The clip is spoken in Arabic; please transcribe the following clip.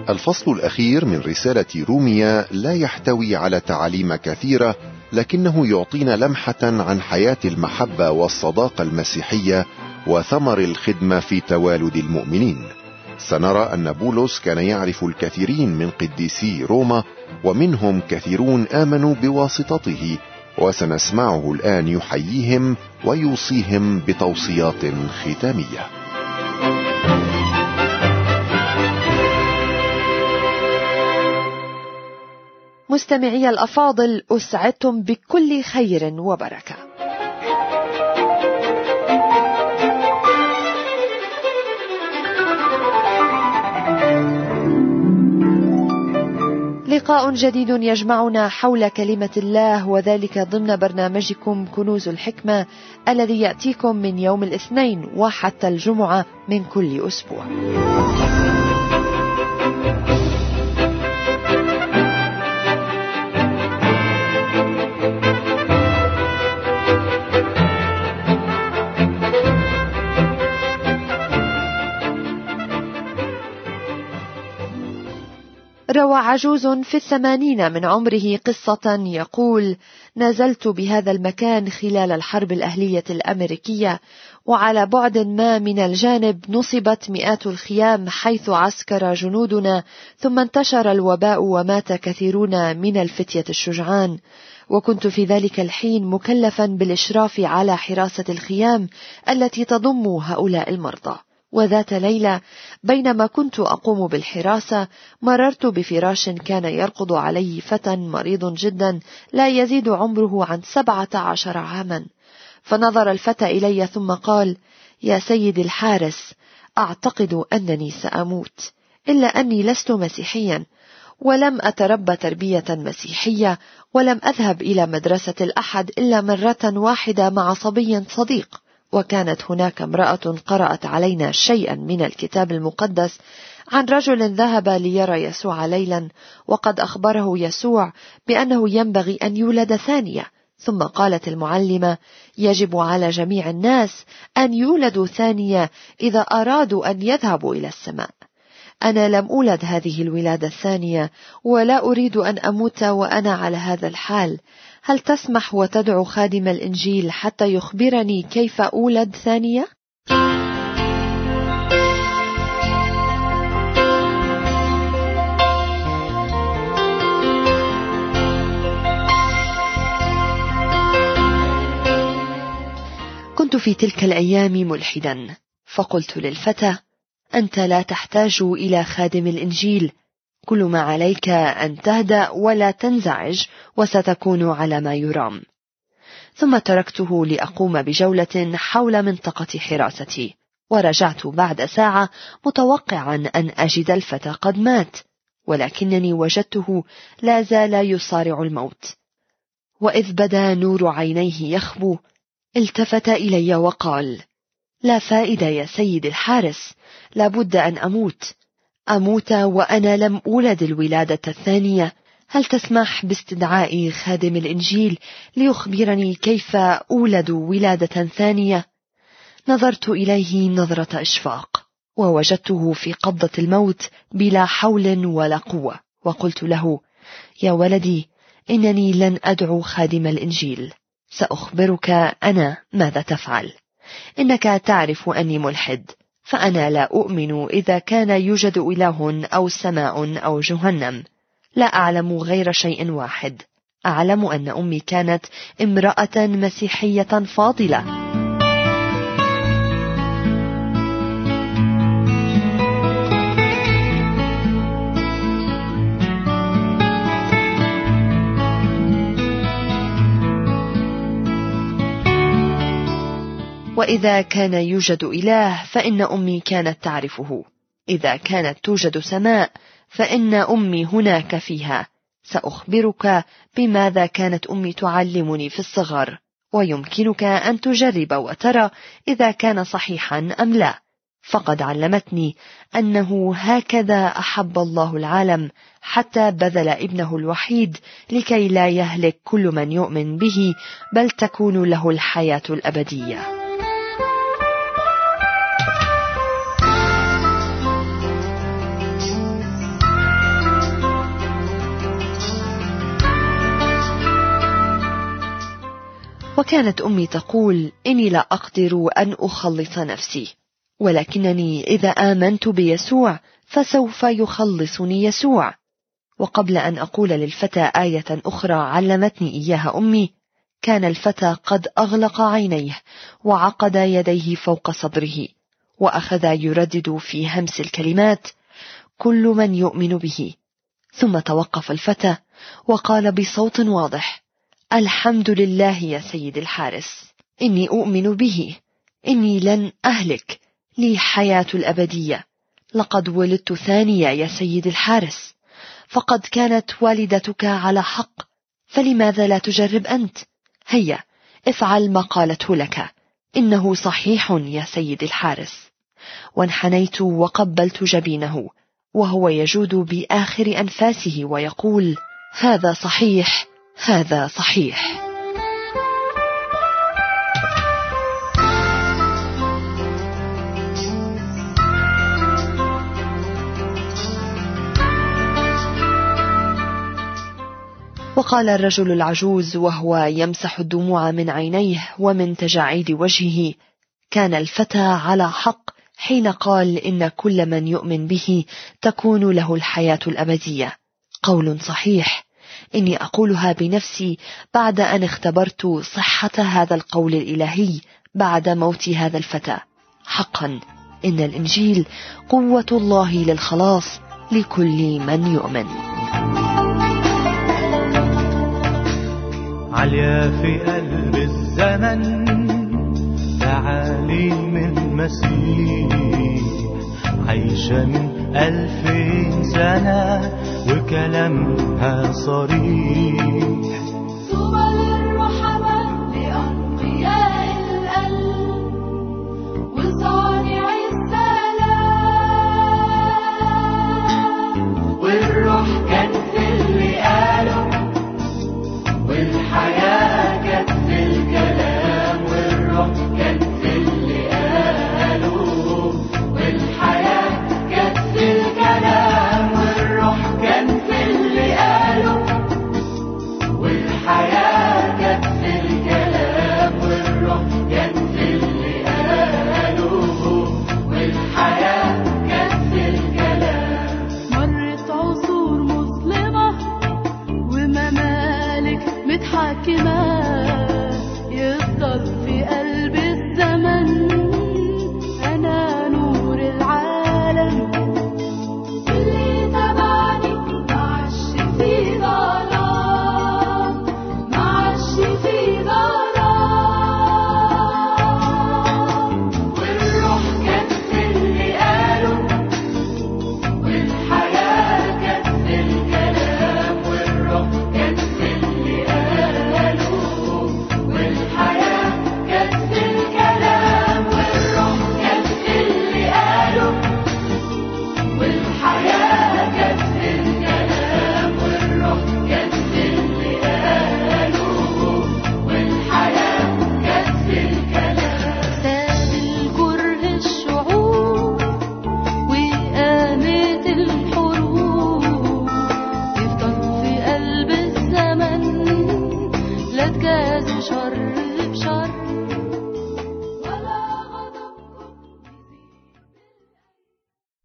الفصل الأخير من رسالة روميا لا يحتوي على تعاليم كثيرة، لكنه يعطينا لمحة عن حياة المحبة والصداقة المسيحية وثمر الخدمة في توالد المؤمنين. سنرى أن بولس كان يعرف الكثيرين من قديسي روما، ومنهم كثيرون آمنوا بواسطته، وسنسمعه الآن يحييهم ويوصيهم بتوصيات ختامية. مستمعي الأفاضل، أسعدتم بكل خير وبركة. لقاء جديد يجمعنا حول كلمة الله، وذلك ضمن برنامجكم كنوز الحكمة الذي يأتيكم من يوم الاثنين وحتى الجمعة من كل أسبوع. روى عجوز في 80 من عمره قصة يقول: نزلت بهذا المكان خلال الحرب الأهلية الأمريكية، وعلى بعد ما من الجانب نصبت مئات الخيام حيث عسكر جنودنا، ثم انتشر الوباء ومات كثيرون من الفتية الشجعان، وكنت في ذلك الحين مكلفا بالإشراف على حراسة الخيام التي تضم هؤلاء المرضى. وذات ليلة بينما كنت أقوم بالحراسة، مررت بفراش كان يرقد عليه فتى مريض جدا لا يزيد عمره عن 17 عاما. فنظر الفتى إلي ثم قال: يا سيد الحارس، أعتقد أنني سأموت، إلا أني لست مسيحيا، ولم أتربى تربية مسيحية، ولم أذهب إلى مدرسة الأحد إلا مرة واحدة مع صبي صديق، وكانت هناك امرأة قرأت علينا شيئا من الكتاب المقدس عن رجل ذهب ليرى يسوع ليلا، وقد أخبره يسوع بأنه ينبغي أن يولد ثانية. ثم قالت المعلمة: يجب على جميع الناس أن يولدوا ثانية إذا أرادوا أن يذهبوا إلى السماء. أنا لم أولد هذه الولادة الثانية، ولا أريد أن أموت وأنا على هذا الحال. هل تسمح وتدعو خادم الإنجيل حتى يخبرني كيف أولد ثانية؟ كنت في تلك الأيام ملحدا، فقلت للفتى: أنت لا تحتاج إلى خادم الإنجيل، كل ما عليك أن تهدأ ولا تنزعج، وستكون على ما يرام. ثم تركته لأقوم بجولة حول منطقة حراستي، ورجعت بعد ساعة متوقعا أن أجد الفتى قد مات، ولكنني وجدته لا زال يصارع الموت. وإذ بدا نور عينيه يخبو، التفت إلي وقال: لا فائدة يا سيد الحارس، لابد أن أموت وأنا لم أولد الولادة الثانية. هل تسمح باستدعاء خادم الإنجيل ليخبرني كيف أولد ولادة ثانية؟ نظرت إليه نظرة إشفاق، ووجدته في قبضة الموت بلا حول ولا قوة، وقلت له: يا ولدي، إنني لن أدعو خادم الإنجيل، سأخبرك أنا ماذا تفعل. إنك تعرف أني ملحد، فأنا لا أؤمن إذا كان يوجد إله أو سماء أو جهنم. لا أعلم غير شيء واحد، أعلم أن أمي كانت امرأة مسيحية فاضلة. وإذا كان يوجد إله فإن أمي كانت تعرفه، إذا كانت توجد سماء فإن أمي هناك فيها. سأخبرك بماذا كانت أمي تعلمني في الصغر، ويمكنك أن تجرب وترى إذا كان صحيحا أم لا. فقد علمتني أنه هكذا أحب الله العالم حتى بذل ابنه الوحيد لكي لا يهلك كل من يؤمن به، بل تكون له الحياة الأبدية. وكانت أمي تقول: إني لا أقدر أن أخلص نفسي، ولكنني إذا آمنت بيسوع فسوف يخلصني يسوع. وقبل أن أقول للفتى آية أخرى علمتني إياها أمي، كان الفتى قد أغلق عينيه وعقد يديه فوق صدره، وأخذ يردد في همس الكلمات: كل من يؤمن به. ثم توقف الفتى وقال بصوت واضح: الحمد لله يا سيد الحارس، إني أؤمن به، إني لن أهلك، لي حياة الأبدية. لقد ولدت ثانية يا سيد الحارس، فقد كانت والدتك على حق، فلماذا لا تجرب أنت؟ هيا افعل ما قالته لك، إنه صحيح يا سيد الحارس. وانحنيت وقبلت جبينه وهو يجود بآخر أنفاسه ويقول: هذا صحيح، هذا صحيح. وقال الرجل العجوز وهو يمسح الدموع من عينيه ومن تجاعيد وجهه: كان الفتى على حق حين قال إن كل من يؤمن به تكون له الحياة الأبدية. قول صحيح، إني أقولها بنفسي بعد أن اختبرت صحة هذا القول الإلهي بعد موت هذا الفتى. حقا إن الإنجيل قوة الله للخلاص لكل من يؤمن. عليا في قلب الزمن تعاليم المسيح، عايشة من 2000 سنة وكلامها صريح.